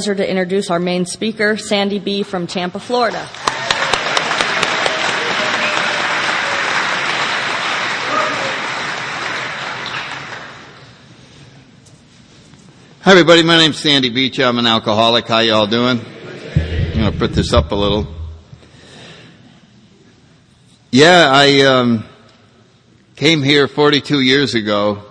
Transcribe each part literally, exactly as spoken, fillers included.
Pleasure to introduce our main speaker, Sandy B. from Tampa, Florida. Hi everybody, my name's Sandy Beach. I'm an alcoholic. How y'all doing? I'm going to put this up a little. Yeah, I um, came here forty-two years ago.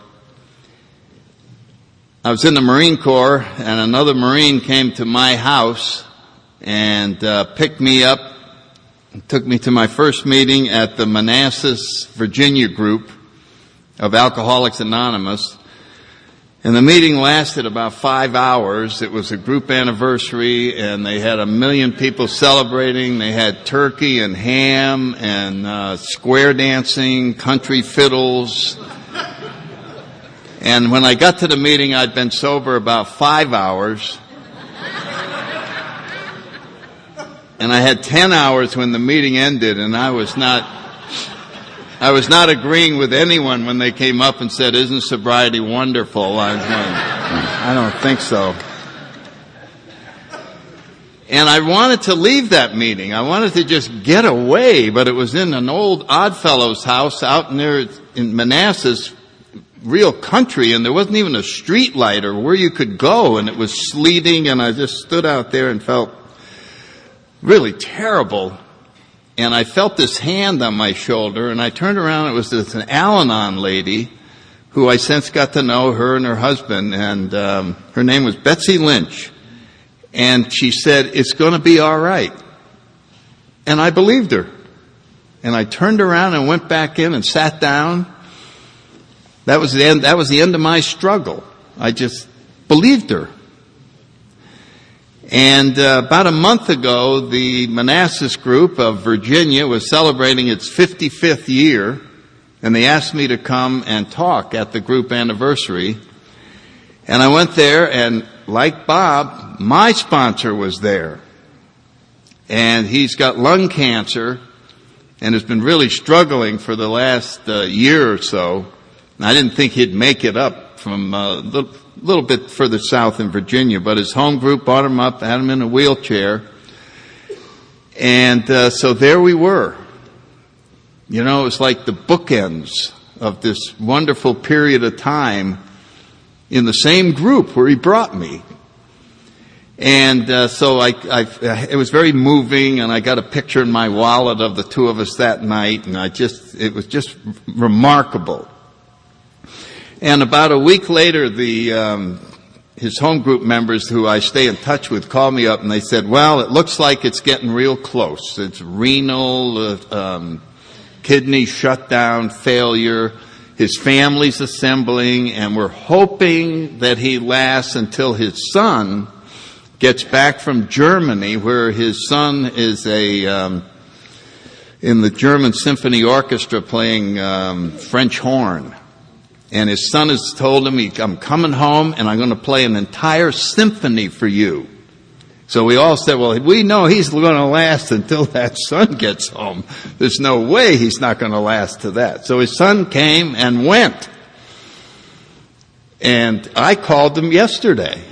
I was in the Marine Corps, and another Marine came to my house and uh, picked me up and took me to my first meeting at the Manassas, Virginia group of Alcoholics Anonymous. And the meeting lasted about five hours. It was a group anniversary, and they had a million people celebrating. They had turkey and ham and uh, square dancing, country fiddles. And when I got to the meeting, I'd been sober about five hours. And I had ten hours when the meeting ended, and I was not, I was not agreeing with anyone when they came up and said, "Isn't sobriety wonderful?" I was going, I don't think so. And I wanted to leave that meeting. I wanted to just get away, but it was in an old Oddfellows house out near in Manassas, real country, and there wasn't even a street light or where you could go, and it was sleeting, and I just stood out there and felt really terrible. And I felt this hand on my shoulder, and I turned around, it was this an Al-Anon lady who I since got to know, her and her husband, and um, her name was Betsy Lynch. And she said, "It's going to be all right." And I believed her. And I turned around and went back in and sat down. That was the end, that was the end of my struggle. I just believed her. And uh, about a month ago, the Manassas group of Virginia was celebrating its fifty-fifth year, and they asked me to come and talk at the group anniversary. And I went there, and like Bob, my sponsor was there. And he's got lung cancer and has been really struggling for the last uh, year or so. I didn't think he'd make it up from a little, little bit further south in Virginia, but his home group brought him up, had him in a wheelchair. And uh, so there we were. You know, it was like the bookends of this wonderful period of time in the same group where he brought me. And uh, so I, I, it was very moving, and I got a picture in my wallet of the two of us that night, and I just, it was just remarkable. And about a week later, the um, his home group members who I stay in touch with called me up and they said, "Well, it looks like it's getting real close. It's renal, uh, um, kidney shutdown, failure. His family's assembling, and we're hoping that he lasts until his son gets back from Germany, where his son is a um, in the German Symphony Orchestra playing um, French horn." And his son has told him, "I'm coming home and I'm going to play an entire symphony for you." So we all said, "Well, we know he's going to last until that son gets home. There's no way he's not going to last to that." So his son came and went. And I called him yesterday.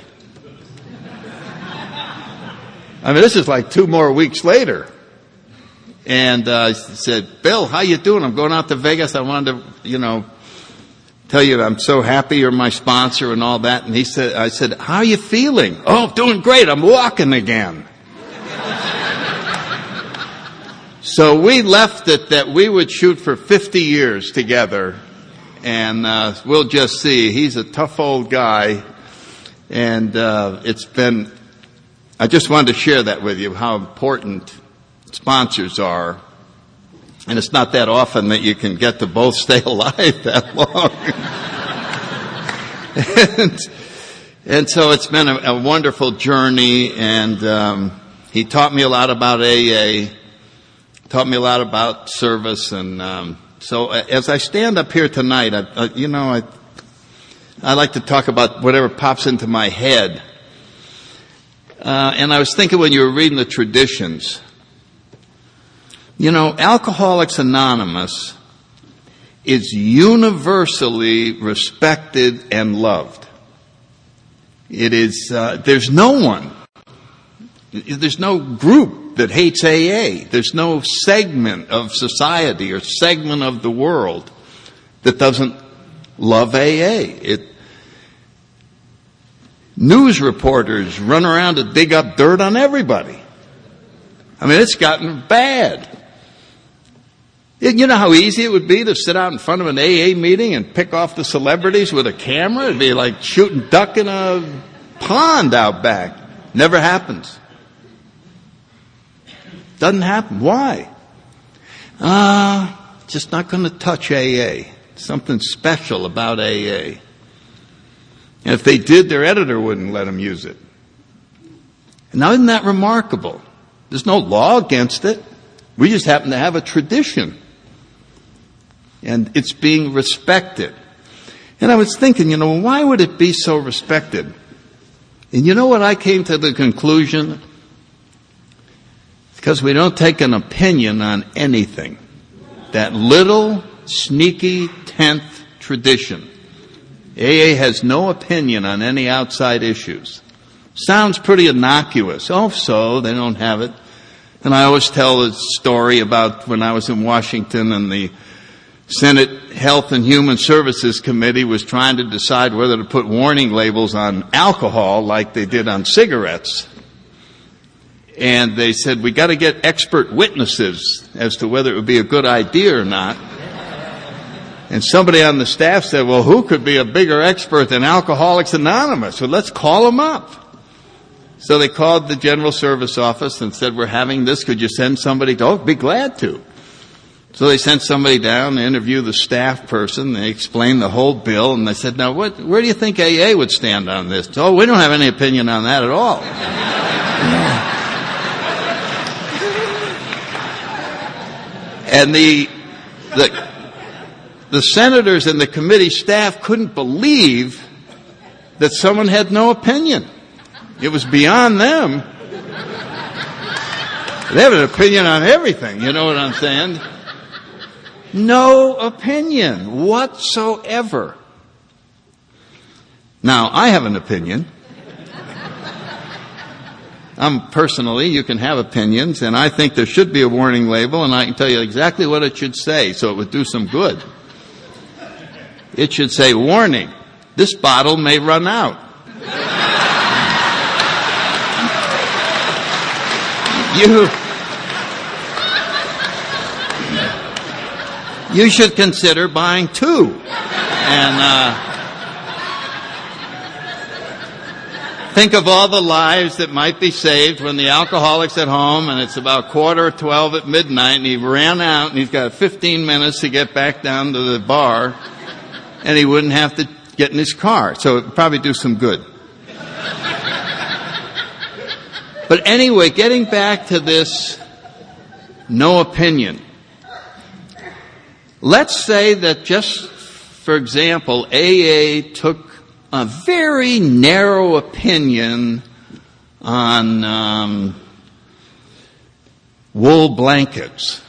I mean, this is like two more weeks later. And uh, I said, "Bill, how you doing? I'm going out to Vegas. I wanted to, you know, tell you I'm so happy you're my sponsor and all that." And he said, I said, "How are you feeling?" "Oh, doing great. I'm walking again." So we left it that we would shoot for fifty years together. And uh, we'll just see. He's a tough old guy. And uh, it's been, I just wanted to share that with you, how important sponsors are. And it's not that often that you can get to both stay alive that long. and, and so it's been a, a wonderful journey, and um, he taught me a lot about A A, taught me a lot about service, and um, so as I stand up here tonight, I, I, you know, I, I like to talk about whatever pops into my head. Uh, and I was thinking when you were reading the traditions, you know, Alcoholics Anonymous is universally respected and loved. It is, uh, there's no one There's no group that hates A A. There's no segment of society or segment of the world that doesn't love A A. It, news reporters run around to dig up dirt on everybody. I mean, it's gotten bad. You know how easy it would be to sit out in front of an A A meeting and pick off the celebrities with a camera? It'd be like shooting duck in a pond out back. Never happens. Doesn't happen. Why? Ah, uh, just not going to touch A A. Something special about A A. And if they did, their editor wouldn't let them use it. Now, isn't that remarkable? There's no law against it. We just happen to have a tradition. And it's being respected. And I was thinking, you know, why would it be so respected? And you know what I came to the conclusion? Because we don't take an opinion on anything. That little, sneaky, tenth tradition. A A has no opinion on any outside issues. Sounds pretty innocuous. Oh, so they don't have it. And I always tell a story about when I was in Washington and the Senate Health and Human Services Committee was trying to decide whether to put warning labels on alcohol like they did on cigarettes. And they said, we got to get expert witnesses as to whether it would be a good idea or not. And somebody on the staff said, well, who could be a bigger expert than Alcoholics Anonymous? So let's call them up. So they called the General Service Office and said, we're having this. Could you send somebody to? Oh, be glad to. So they sent somebody down to interview the staff person. They explained the whole bill. And they said, now, what, where do you think A A would stand on this? Oh, we don't have any opinion on that at all. And the, the, the senators and the committee staff couldn't believe that someone had no opinion. It was beyond them. They have an opinion on everything, you know what I'm saying? No opinion whatsoever. Now, I have an opinion. I'm personally, you can have opinions, and I think there should be a warning label, and I can tell you exactly what it should say, so it would do some good. It should say, warning, this bottle may run out. You, you should consider buying two. And, uh, think of all the lives that might be saved when the alcoholic's at home and it's about quarter to twelve at midnight and he ran out and he's got fifteen minutes to get back down to the bar and he wouldn't have to get in his car. So it would probably do some good. But anyway, getting back to this no opinion. Let's say that just, for example, A A took a very narrow opinion on um, wool blankets.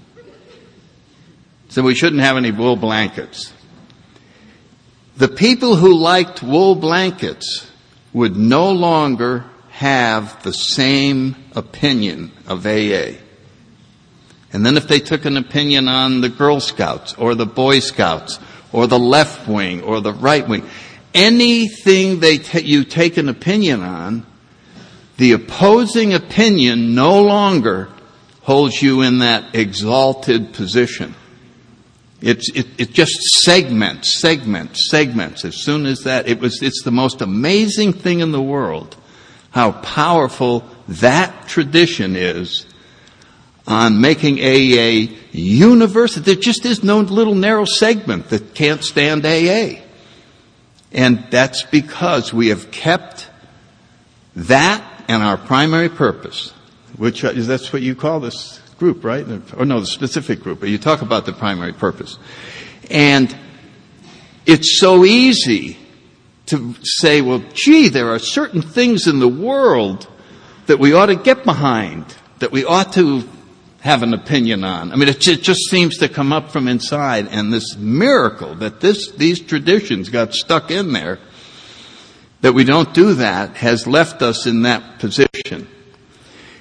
So we shouldn't have any wool blankets. The people who liked wool blankets would no longer have the same opinion of A A. And then if they took an opinion on the Girl Scouts or the Boy Scouts or the left wing or the right wing, anything they t- you take an opinion on, the opposing opinion no longer holds you in that exalted position. It's, it, it just segments, segments, segments. As soon as that, it was, it's the most amazing thing in the world how powerful that tradition is on making A A universal. There just is no little narrow segment that can't stand A A. And that's because we have kept that and our primary purpose, which is, that's what you call this group, right? Or no, the specific group, but you talk about the primary purpose. And it's so easy to say, well, gee, there are certain things in the world that we ought to get behind, that we ought to have an opinion on. I mean, it, it just seems to come up from inside, and this miracle that this these traditions got stuck in there, that we don't do that, has left us in that position.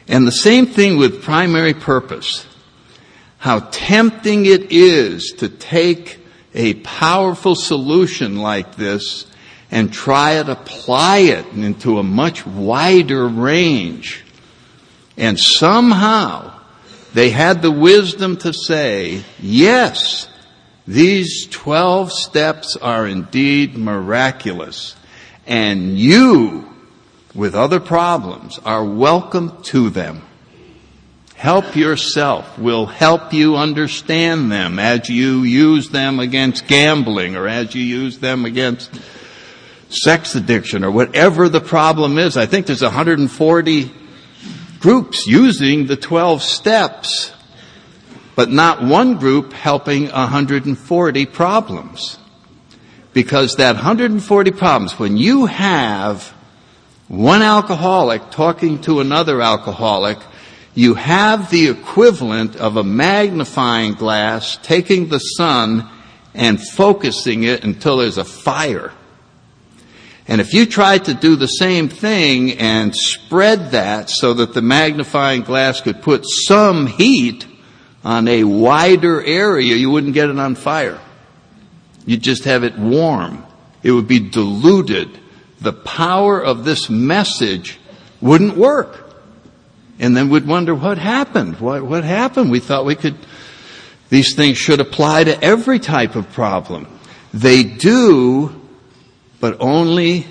And the same thing with primary purpose. How tempting it is to take a powerful solution like this and try to apply it into a much wider range. And somehow they had the wisdom to say, yes, these twelve steps are indeed miraculous. And you, with other problems, are welcome to them. Help yourself. We'll help you understand them as you use them against gambling or as you use them against sex addiction or whatever the problem is. I think there's one hundred forty groups using the twelve steps, but not one group helping one hundred forty problems. Because that one hundred forty problems, when you have one alcoholic talking to another alcoholic, you have the equivalent of a magnifying glass taking the sun and focusing it until there's a fire. And if you tried to do the same thing and spread that so that the magnifying glass could put some heat on a wider area, you wouldn't get it on fire. You'd just have it warm. It would be diluted. The power of this message wouldn't work. And then we'd wonder what happened. What, what happened? We thought we could, these things should apply to every type of problem. They do, but only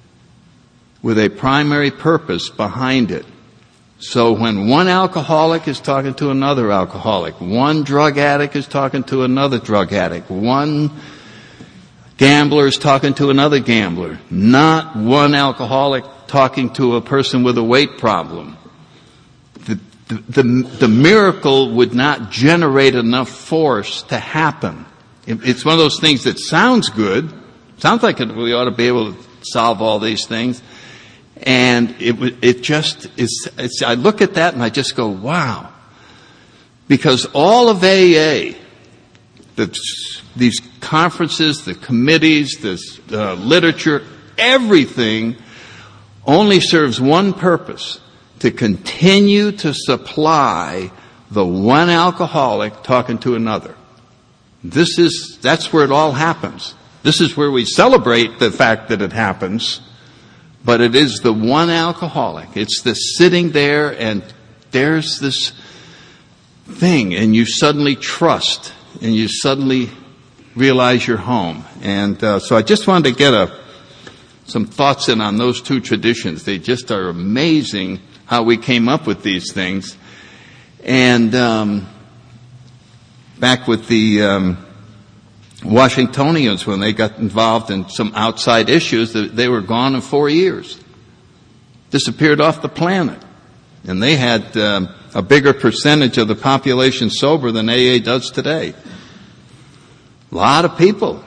with a primary purpose behind it. So when one alcoholic is talking to another alcoholic, one drug addict is talking to another drug addict, one gambler is talking to another gambler, not one alcoholic talking to a person with a weight problem, the, the, the, the miracle would not generate enough force to happen. It, it's one of those things that sounds good. Sounds like it, we ought to be able to solve all these things. And it, it just is, it's, I look at that and I just go, wow. Because all of A A, the, these conferences, the committees, this uh, literature, everything only serves one purpose: to continue to supply the one alcoholic talking to another. This is, that's where it all happens. This is where we celebrate the fact that it happens, but it is the one alcoholic. It's the sitting there and there's this thing and you suddenly trust and you suddenly realize you're home. And uh, so I just wanted to get a, some thoughts in on those two traditions. They just are amazing how we came up with these things. And um, back with the um, Washingtonians, when they got involved in some outside issues, they were gone in four years. Disappeared off the planet. And they had um, a bigger percentage of the population sober than A A does today. A lot of people.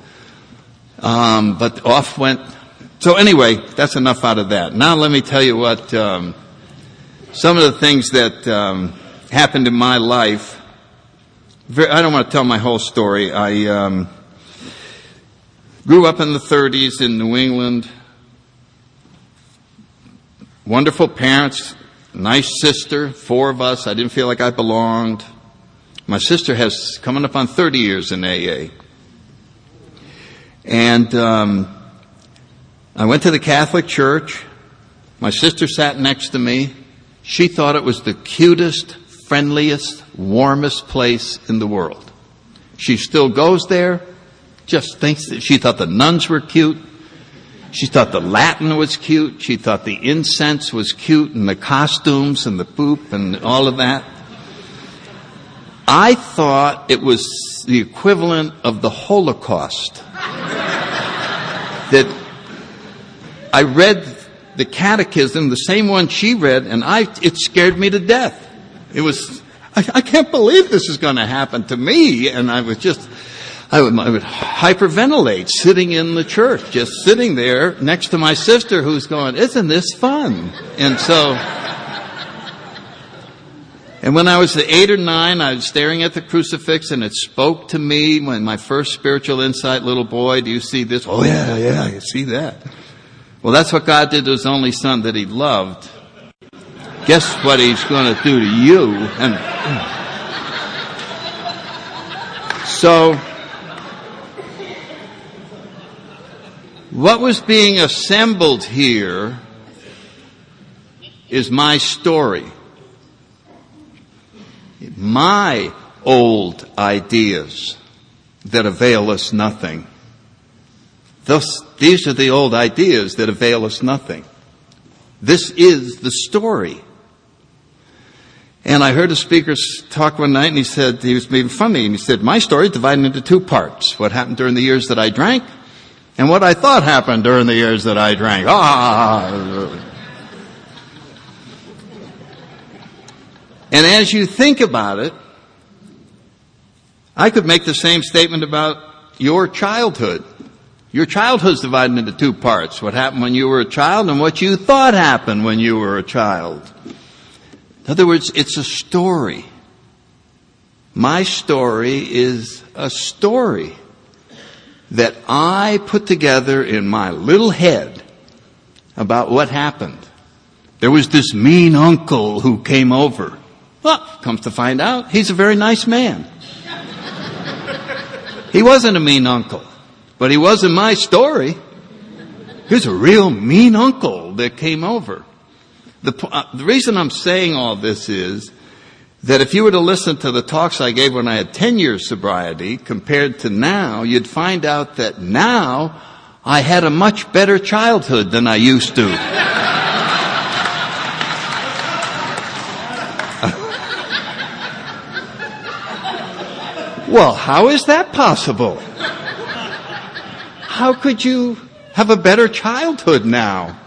Um, but off went. So anyway, that's enough out of that. Now let me tell you what, um, some of the things that um, happened in my life. I don't want to tell my whole story. I um, grew up in the thirties in New England. Wonderful parents, nice sister, four of us. I didn't feel like I belonged. My sister has coming up on thirty years in A A. And um, I went to the Catholic Church. My sister sat next to me. She thought it was the cutest, friendliest, warmest place in the world. She still goes there, just thinks that she thought the nuns were cute. She thought the Latin was cute. She thought the incense was cute and the costumes and the poop and all of that. I thought it was the equivalent of the Holocaust. That I read the catechism, the same one she read, and I it scared me to death. It was, I, I can't believe this is going to happen to me. And I was just, I would, I would hyperventilate sitting in the church, just sitting there next to my sister who's going, isn't this fun? And so, and when I was eight or nine, I was staring at the crucifix and it spoke to me when my first spiritual insight, little boy, do you see this? Oh yeah, yeah, I see that. Well, that's what God did to His only Son that He loved. guess what he's going to do to you? And so, what was being assembled here is my story. My old ideas that avail us nothing. Thus, these are the old ideas that avail us nothing. This is the story. And I heard a speaker talk one night, and he said, he was making fun of me, and he said, my story is divided into two parts. What happened during the years that I drank, and what I thought happened during the years that I drank. Ah! And as you think about it, I could make the same statement about your childhood. Your childhood's divided into two parts. What happened when you were a child and what you thought happened when you were a child. In other words, it's a story. My story is a story that I put together in my little head about what happened. There was this mean uncle who came over. Well, comes to find out, he's a very nice man. He wasn't a mean uncle, but he was in my story. Here's a real mean uncle that came over. The, uh, the reason I'm saying all this is that if you were to listen to the talks I gave when I had ten years sobriety compared to now, you'd find out that now I had a much better childhood than I used to. Well, how is that possible? How could you have a better childhood now?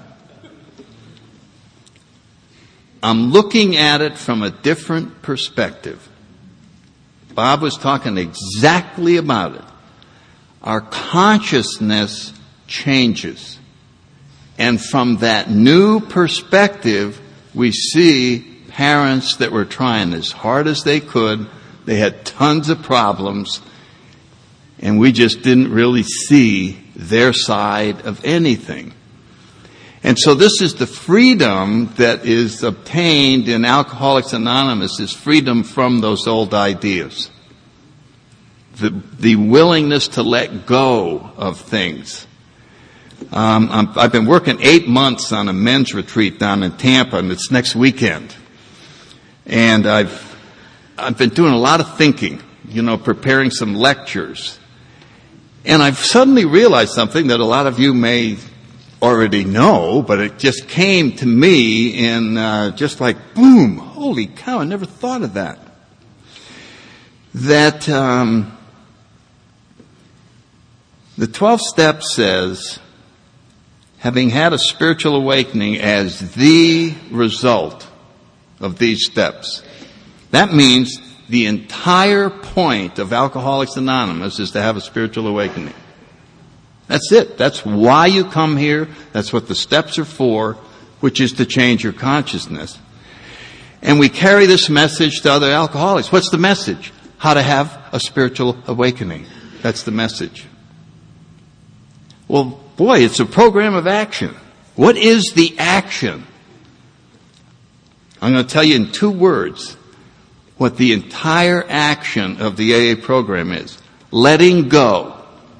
I'm looking at it from a different perspective. Bob was talking exactly about it. Our consciousness changes. And from that new perspective, we see parents that were trying as hard as they could. They had tons of problems, and we just didn't really see their side of anything. And so this is the freedom that is obtained in Alcoholics Anonymous, is freedom from those old ideas. The, the willingness to let go of things. Um, I'm, I've been working eight months on a men's retreat down in Tampa, and it's next weekend. And I've I've been doing a lot of thinking, you know, preparing some lectures. And I've suddenly realized something that a lot of you may already know, but it just came to me in uh, just like, boom, holy cow, I never thought of that. That um, the twelfth step says, having had a spiritual awakening as the result of these steps. That means the entire point of Alcoholics Anonymous is to have a spiritual awakening. That's it. That's why you come here. That's what the steps are for, which is to change your consciousness. And we carry this message to other alcoholics. What's the message? How to have a spiritual awakening. That's the message. Well, boy, it's a program of action. What is the action? I'm going to tell you in two words what the entire action of the A A program is. Letting go.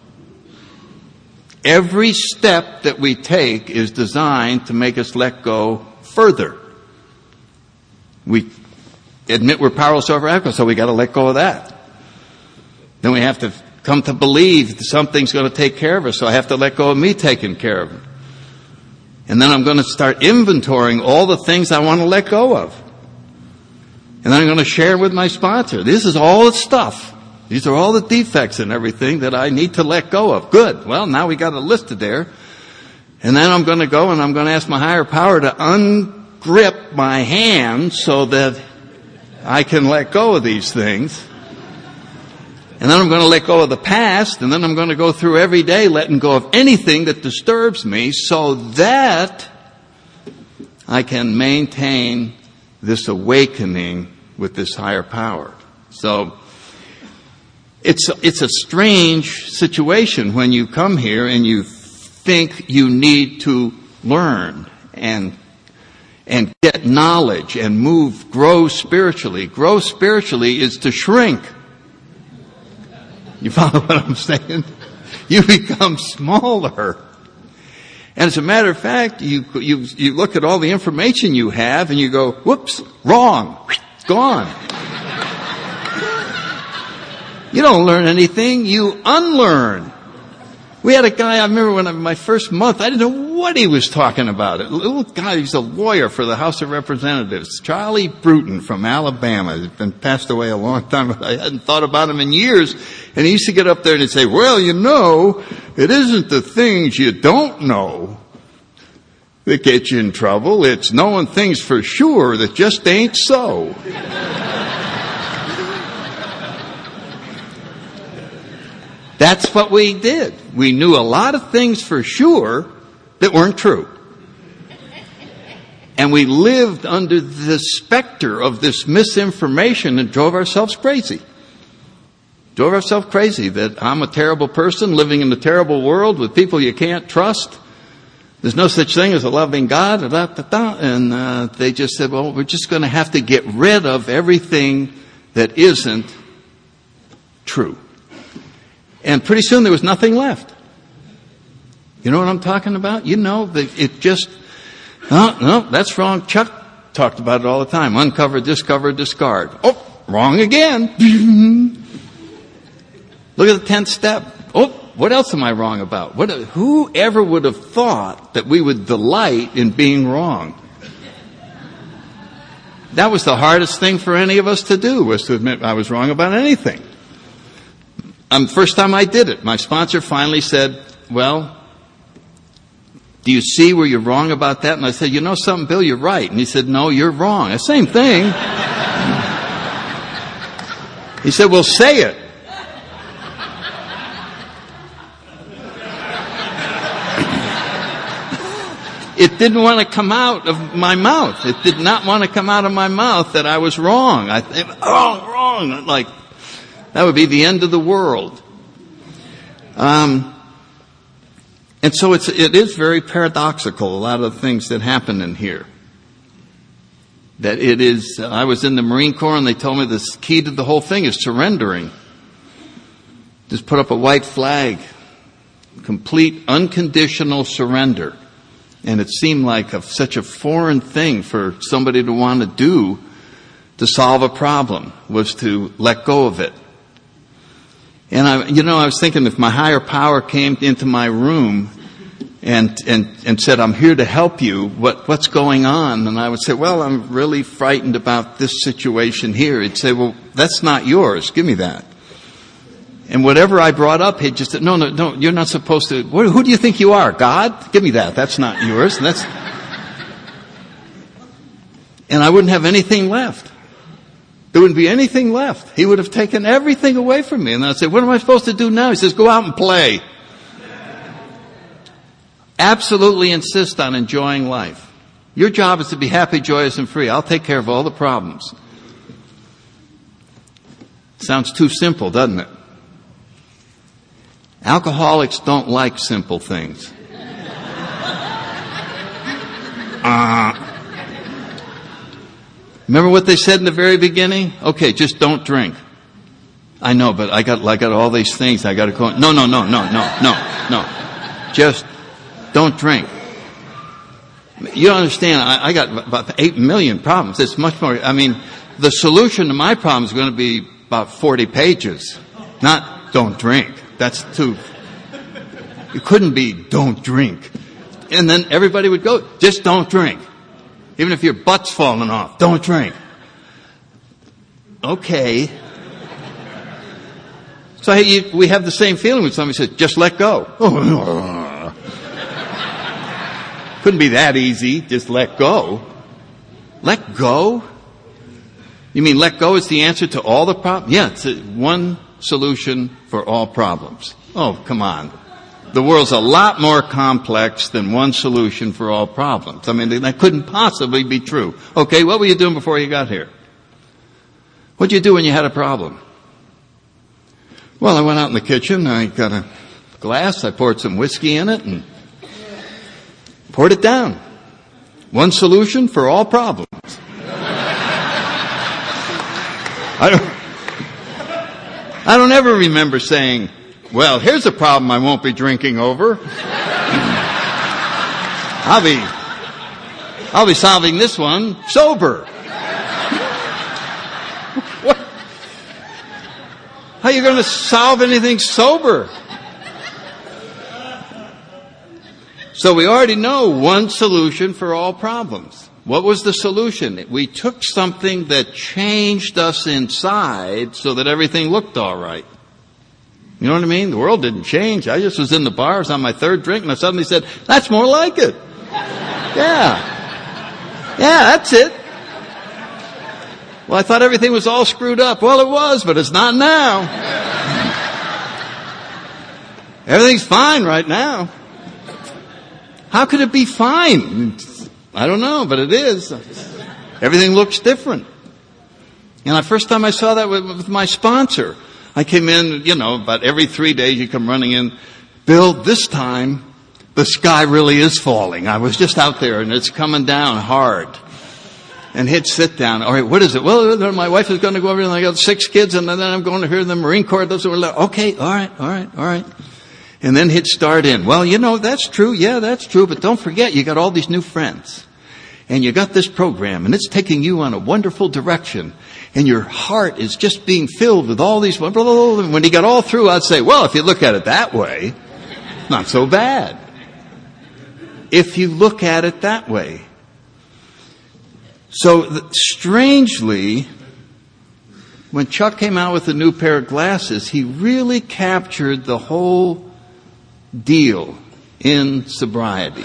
Every step that we take is designed to make us let go further. We admit we're powerless over alcohol, so we got to let go of that. Then we have to come to believe that something's going to take care of us, so I have to let go of me taking care of it. And then I'm going to start inventorying all the things I want to let go of. And then I'm going to share with my sponsor. This is all the stuff. These are all the defects and everything that I need to let go of. Good. Well, now we got it listed there. And then I'm going to go and I'm going to ask my higher power to ungrip my hand so that I can let go of these things. And then I'm going to let go of the past. And then I'm going to go through every day letting go of anything that disturbs me so that I can maintain this awakening with this higher power. So it's it's a strange situation when you come here and you think you need to learn. And and get knowledge and move, grow spiritually. Grow spiritually is to shrink. You follow what I'm saying? You become smaller. And as a matter of fact, you, you, you look at all the information you have and you go, whoops, wrong, gone. You don't learn anything, you unlearn. We had a guy, I remember when I, my first month, I didn't know what he was talking about. A little guy, he's a lawyer for the House of Representatives, Charlie Bruton from Alabama. He's been passed away a long time, but I hadn't thought about him in years. And he used to get up there and he'd say, well, you know, it isn't the things you don't know that get you in trouble. It's knowing things for sure that just ain't so. That's what we did. We knew a lot of things for sure that weren't true. And we lived under the specter of this misinformation and drove ourselves crazy. Drove ourselves crazy that I'm a terrible person living in a terrible world with people you can't trust. There's no such thing as a loving God. Da, da, da, and uh, they just said, well, we're just going to have to get rid of everything that isn't true. And pretty soon there was nothing left. You know what I'm talking about? You know, that it just, no, no, that's wrong. Chuck talked about it all the time. Uncover, discover, discard. Oh, wrong again. Look at the tenth step. Oh, what else am I wrong about? What, who ever would have thought that we would delight in being wrong? That was the hardest thing for any of us to do, was to admit I was wrong about anything. Um, first time I did it, my sponsor finally said, well, do you see where you're wrong about that? And I said, you know something, Bill, you're right. And he said, no, you're wrong. The same thing. He said, well, say it. It didn't want to come out of my mouth. It did not want to come out of my mouth that I was wrong. I think, wrong, wrong. Like, that would be the end of the world. Um, and so it's, it is very paradoxical, a lot of the things that happen in here. That it is, I was in the Marine Corps and they told me the key to the whole thing is surrendering. Just put up a white flag. Complete, unconditional surrender. And it seemed like a, such a foreign thing for somebody to want to do to solve a problem, was to let go of it. And I, you know, I was thinking if my higher power came into my room and, and, and said, I'm here to help you, what, what's going on? And I would say, well, I'm really frightened about this situation here. He'd say, well, that's not yours. Give me that. And whatever I brought up, he'd just say, no, no, no, you're not supposed to, who, who do you think you are? God? Give me that. That's not yours. And that's, and I wouldn't have anything left. There wouldn't be anything left. He would have taken everything away from me. And I'd say, what am I supposed to do now? He says, go out and play. Absolutely insist on enjoying life. Your job is to be happy, joyous, and free. I'll take care of all the problems. Sounds too simple, doesn't it? Alcoholics don't like simple things. Uh, remember what they said in the very beginning? Okay, just don't drink. I know, but I got, I got all these things. I got to go. No, no, no, no, no, no, no. Just don't drink. You don't understand. I, I got about eight million problems. It's much more. I mean, the solution to my problem is going to be about forty pages. Not don't drink. That's too. It couldn't be don't drink. And then everybody would go, just don't drink. Even if your butt's falling off, don't drink. Okay. So you, we have the same feeling when somebody says, just let go. Couldn't be that easy, just let go. Let go? You mean let go is the answer to all the problems? Yeah, it's a, one solution for all problems. Oh, come on. The world's a lot more complex than one solution for all problems. I mean, that couldn't possibly be true. Okay, what were you doing before you got here? What'd you do when you had a problem? Well, I went out in the kitchen, I got a glass, I poured some whiskey in it and poured it down. One solution for all problems. I don't, I don't ever remember saying, well, here's a problem I won't be drinking over. I'll be, I'll be solving this one sober. What? How are you going to solve anything sober? So we already know one solution for all problems. What was the solution? We took something that changed us inside so that everything looked all right. You know what I mean? The world didn't change. I just was in the bars on my third drink and I suddenly said, that's more like it. Yeah. Yeah, that's it. Well, I thought everything was all screwed up. Well, it was, but it's not now. Everything's fine right now. How could it be fine? I don't know, but it is. Everything looks different. And the first time I saw that with, with my sponsor, I came in, you know, about every three days you come running in. Bill, this time the sky really is falling. I was just out there and it's coming down hard. And he'd sit down. All right, what is it? Well, my wife is going to go over and I got six kids and then I'm going to hear the Marine Corps. Okay, all right, all right, all right. And then he'd start in. Well, you know, that's true. Yeah, that's true. But don't forget, you got all these new friends. And you got this program and it's taking you on a wonderful direction. And your heart is just being filled with all these. And when he got all through, I'd say, well, if you look at it that way, it's not so bad. If you look at it that way. So strangely, when Chuck came out with a new pair of glasses, he really captured the whole deal in sobriety.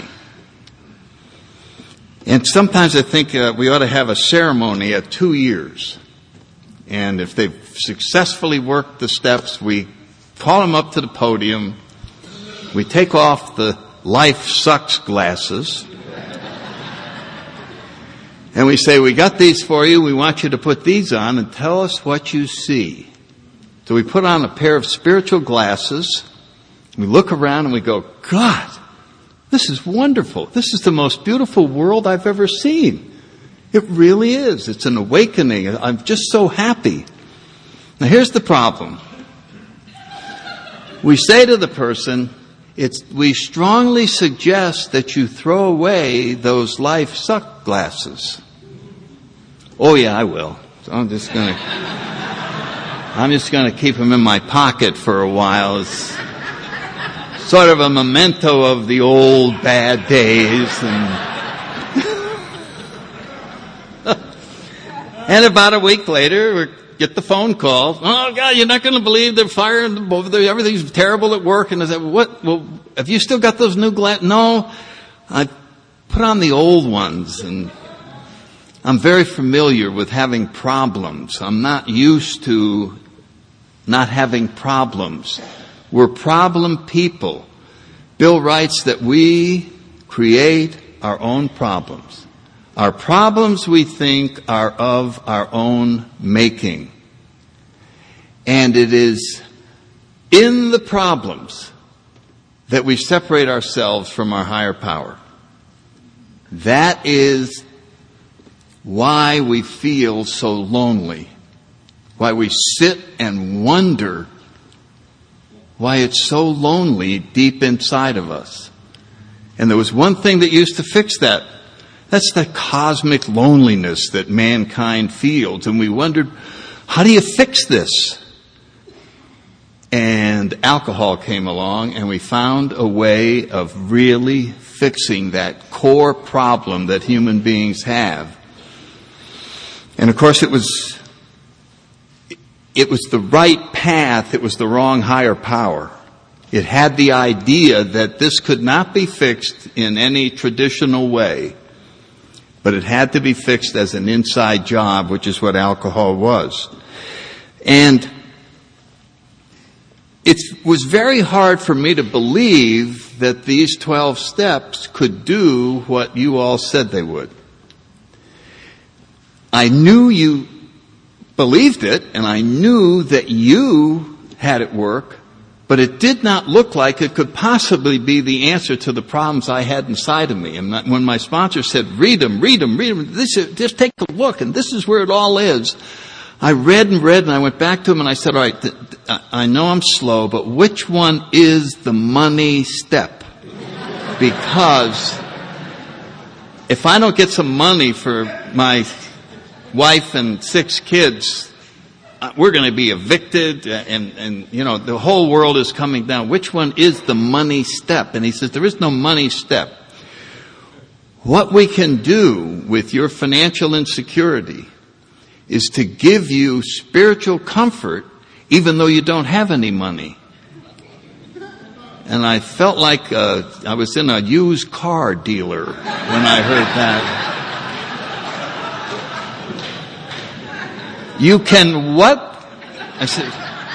And sometimes I think uh, we ought to have a ceremony at two years. And if they've successfully worked the steps, we call them up to the podium. We take off the life sucks glasses. And we say, we got these for you. We want you to put these on and tell us what you see. So we put on a pair of spiritual glasses. We look around and we go, God, this is wonderful. This is the most beautiful world I've ever seen. It really is. It's an awakening. I'm just so happy. Now here's the problem. We say to the person, it's, we strongly suggest that you throw away those life suck glasses. Oh yeah, I will. So I'm just gonna, I'm just gonna keep them in my pocket for a while. It's sort of a memento of the old bad days. And, and about a week later, we get the phone call. Oh God, you're not gonna believe they're firing, everything's terrible at work. And I said, what, well, have you still got those new glasses? No, I put on the old ones and I'm very familiar with having problems. I'm not used to not having problems. We're problem people. Bill writes that we create our own problems. Our problems, we think, are of our own making. And it is in the problems that we separate ourselves from our higher power. That is why we feel so lonely. Why we sit and wonder why it's so lonely deep inside of us. And there was one thing that used to fix that. That's the cosmic loneliness that mankind feels. And we wondered, how do you fix this? And alcohol came along and we found a way of really fixing that core problem that human beings have. And of course it was, it was the right path, it was the wrong higher power. It had the idea that this could not be fixed in any traditional way, but it had to be fixed as an inside job, which is what alcohol was. And it was very hard for me to believe that these twelve steps could do what you all said they would. I knew you believed it, and I knew that you had it work, But it did not look like it could possibly be the answer to the problems I had inside of me. And when my sponsor said, read them, read them, read them, this is, just take a look, and this is where it all is, I read and read, and I went back to him and I said, all right, th- th- I know I'm slow, but which one is the money step? Because if I don't get some money for my wife and six kids, we're going to be evicted, and, and, you know, the whole world is coming down. Which one is the money step? And he says, there is no money step. What we can do with your financial insecurity is to give you spiritual comfort even though you don't have any money. And I felt like uh, I was in a used car dealer when I heard that. You can what? I said,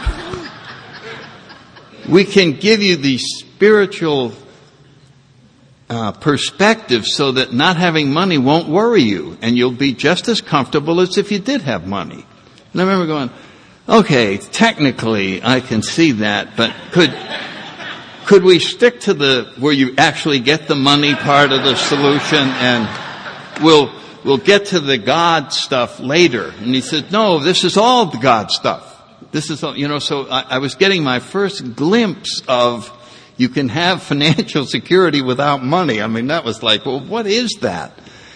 we can give you the spiritual uh, perspective so that not having money won't worry you, and you'll be just as comfortable as if you did have money. And I remember going, okay, technically I can see that, but could could we stick to the where you actually get the money part of the solution, and we'll We'll get to the God stuff later. And he said, no, this is all the God stuff. This is all, you know, so I, I was getting my first glimpse of you can have financial security without money. I mean, that was like, well, what is that?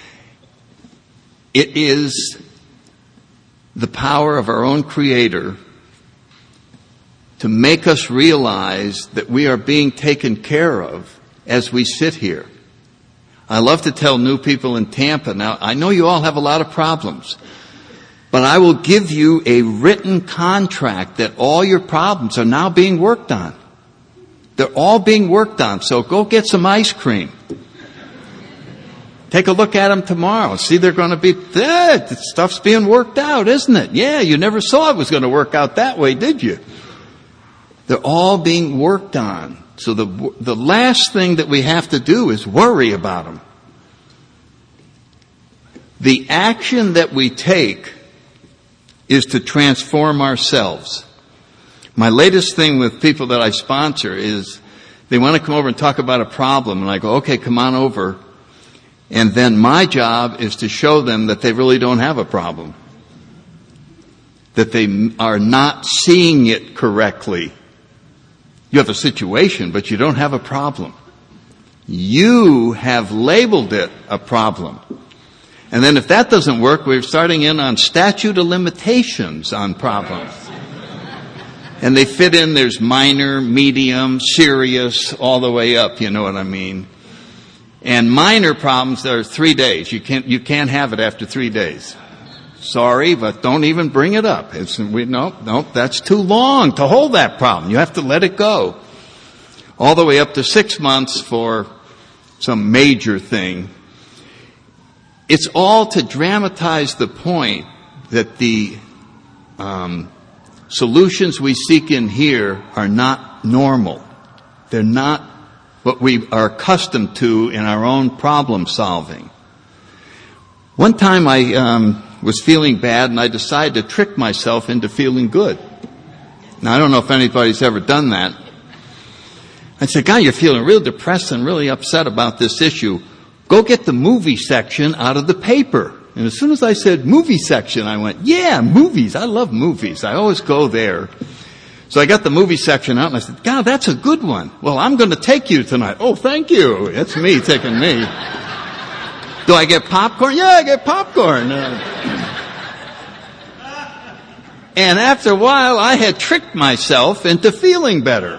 It is the power of our own Creator to make us realize that we are being taken care of as we sit here. I love to tell new people in Tampa, now I know you all have a lot of problems, but I will give you a written contract that all your problems are now being worked on. They're all being worked on, so go get some ice cream. Take a look at them tomorrow. See, they're going to be, eh, the stuff's being worked out, isn't it? Yeah, you never saw it was going to work out that way, did you? They're all being worked on. So the the last thing that we have to do is worry about them. The action that we take is to transform ourselves. My latest thing with people that I sponsor is they want to come over and talk about a problem, and I go, okay, come on over. And then my job is to show them that they really don't have a problem, that they are not seeing it correctly. You have a situation, but you don't have a problem. You have labeled it a problem. And then if that doesn't work, we're starting in on statute of limitations on problems. And they fit in, there's minor, medium, serious, all the way up, you know what I mean. And minor problems, there are three days. You can't, you can't have it after three days. Sorry, but don't even bring it up. It's, we, no, no, that's too long to hold that problem. You have to let it go. All the way up to six months for some major thing. It's all to dramatize the point that the um, solutions we seek in here are not normal. They're not what we are accustomed to in our own problem solving. One time I um, was feeling bad, and I decided to trick myself into feeling good. Now, I don't know if anybody's ever done that. I said, God, you're feeling real depressed and really upset about this issue. Go get the movie section out of the paper. And as soon as I said movie section, I went, yeah, movies. I love movies. I always go there. So I got the movie section out, and I said, God, that's a good one. Well, I'm going to take you tonight. Oh, thank you. It's me taking me. Do I get popcorn? Yeah, I get popcorn. Uh, and after a while, I had tricked myself into feeling better.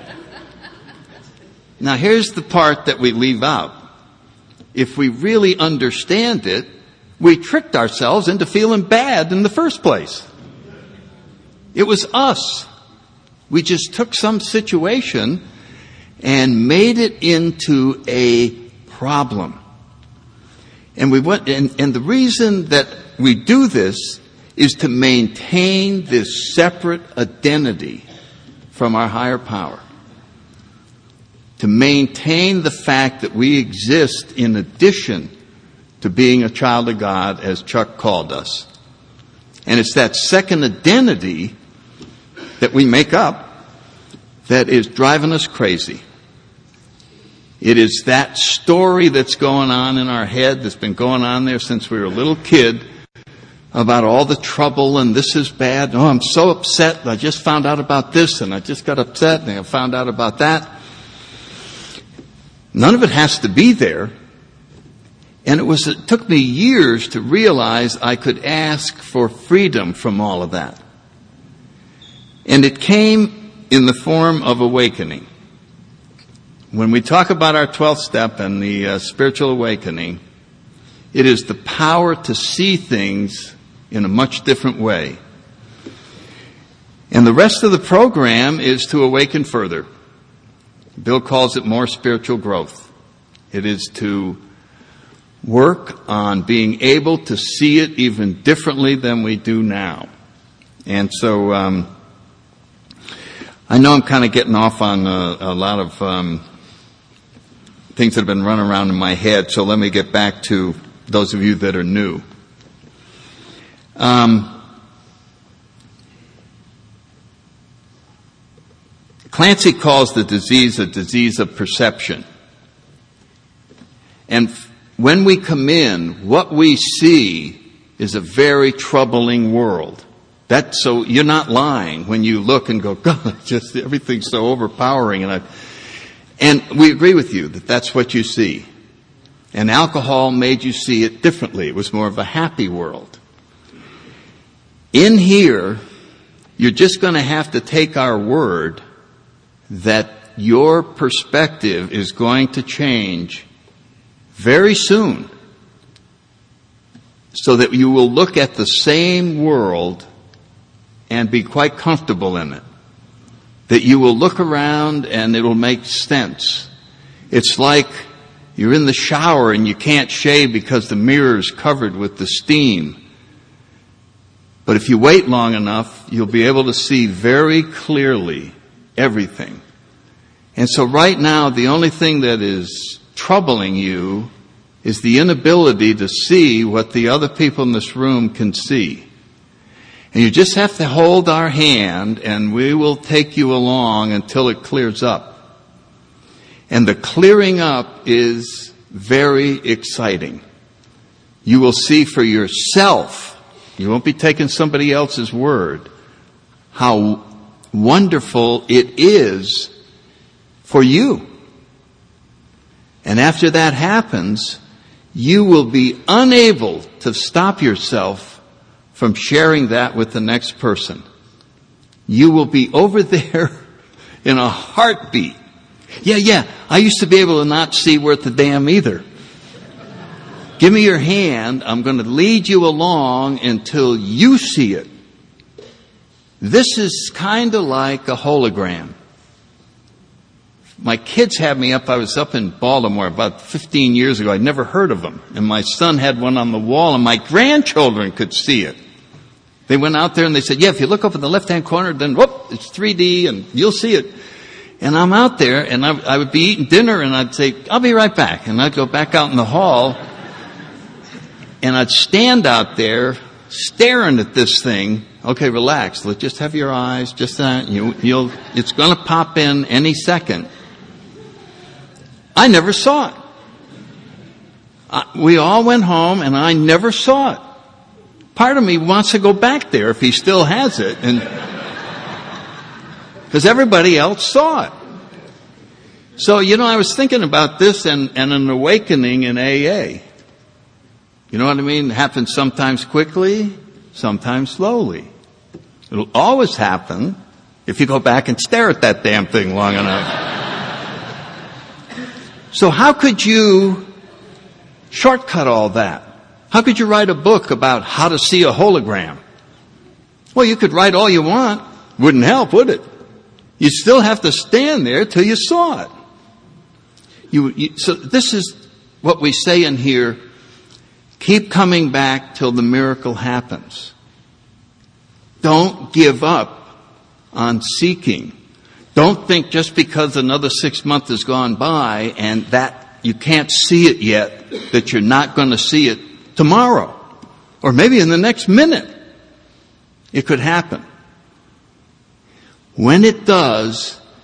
Now, here's the part that we leave out. If we really understand it, we tricked ourselves into feeling bad in the first place. It was us. We just took some situation and made it into a problem. And we went, and, and the reason that we do this is to maintain this separate identity from our higher power. To maintain the fact that we exist in addition to being a child of God, as Chuck called us. And it's that second identity that we make up that is driving us crazy. It is that story that's going on in our head, that's been going on there since we were a little kid, about all the trouble and this is bad. Oh, I'm so upset. I just found out about this and I just got upset and I found out about that. None of it has to be there. And it was, it took me years to realize I could ask for freedom from all of that. And it came in the form of awakening. When we talk about our twelfth step and the uh, spiritual awakening, it is the power to see things in a much different way. And the rest of the program is to awaken further. Bill calls it more spiritual growth. It is to work on being able to see it even differently than we do now. And so um, I know I'm kind of getting off on a, a lot of um, things that have been running around in my head, so let me get back to those of you that are new. Um, Clancy calls the disease a disease of perception. And f- when we come in, what we see is a very troubling world. That's so you're not lying when you look and go, God, just everything's so overpowering. And I, and we agree with you that that's what you see. And alcohol made you see it differently. It was more of a happy world. In here, you're just going to have to take our word that your perspective is going to change very soon, so that you will look at the same world and be quite comfortable in it. That you will look around and it will make sense. It's like you're in the shower and you can't shave because the mirror is covered with the steam. But if you wait long enough, you'll be able to see very clearly everything. And so right now, the only thing that is troubling you is the inability to see what the other people in this room can see. And you just have to hold our hand and we will take you along until it clears up. And the clearing up is very exciting. You will see for yourself, you won't be taking somebody else's word, how wonderful it is for you. And after that happens, you will be unable to stop yourself from sharing that with the next person. You will be over there in a heartbeat. Yeah, yeah, I used to be able to not see worth a damn either. Give me your hand. I'm going to lead you along until you see it. This is kind of like a hologram. My kids had me up. I was up in Baltimore about fifteen years ago. I'd never heard of them. And my son had one on the wall, and my grandchildren could see it. They went out there and they said, yeah, if you look up in the left-hand corner, then whoop, it's three D and you'll see it. And I'm out there and I, I would be eating dinner and I'd say, I'll be right back. And I'd go back out in the hall and I'd stand out there staring at this thing. Okay, relax. Let's just have your eyes, just that. You, you'll, it's going to pop in any second. I never saw it. I, we all went home and I never saw it. Part of me wants to go back there if he still has it, and because everybody else saw it. So, you know, I was thinking about this and, and an awakening in A A. You know what I mean? It happens sometimes quickly, sometimes slowly. It'll always happen if you go back and stare at that damn thing long enough. So how could you shortcut all that? How could you write a book about how to see a hologram? Well, you could write all you want. Wouldn't help, would it? You still have to stand there till you saw it. You, you, so this is what we say in here. Keep coming back till the miracle happens. Don't give up on seeking. Don't think just because another six months has gone by and that you can't see it yet, that you're not going to see it tomorrow, or maybe in the next minute. It could happen. When it does,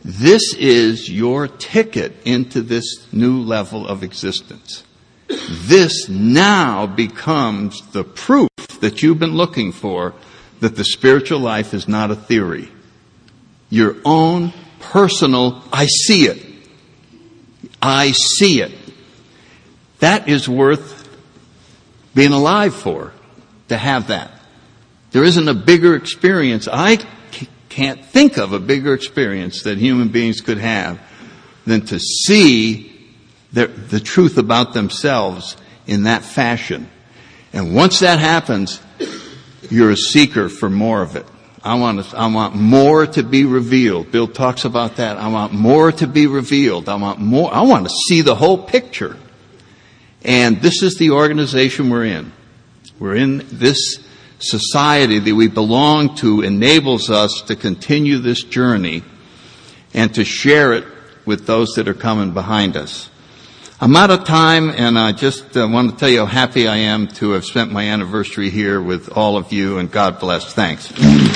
This is your ticket into this new level of existence. This now becomes the proof that you've been looking for that the spiritual life is not a theory. Your own personal, I see it. I see it. That is worth being alive for, to have that. There isn't a bigger experience. I can't think of a bigger experience that human beings could have than to see the, the truth about themselves in that fashion. And once that happens, you're a seeker for more of it. I want to, I want more to be revealed. Bill talks about that. I want more to be revealed. I want more. I want to see the whole picture. And this is the organization we're in. We're in this society that we belong to enables us to continue this journey and to share it with those that are coming behind us. I'm out of time, and I just uh, want to tell you how happy I am to have spent my anniversary here with all of you, and God bless. Thanks.